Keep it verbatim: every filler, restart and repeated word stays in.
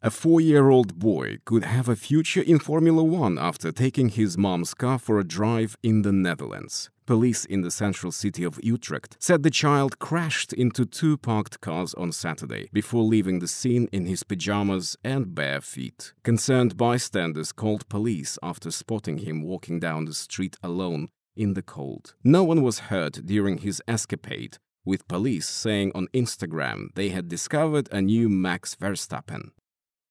A four-year-old boy could have a future in Formula One after taking his mom's car for a drive in the Netherlands. Police in the central city of Utrecht said the child crashed into two parked cars on Saturday before leaving the scene in his pajamas and bare feet. Concerned bystanders called police after spotting him walking down the street alone in the cold. No one was hurt during his escapade, with police saying on Instagram they had discovered a new Max Verstappen.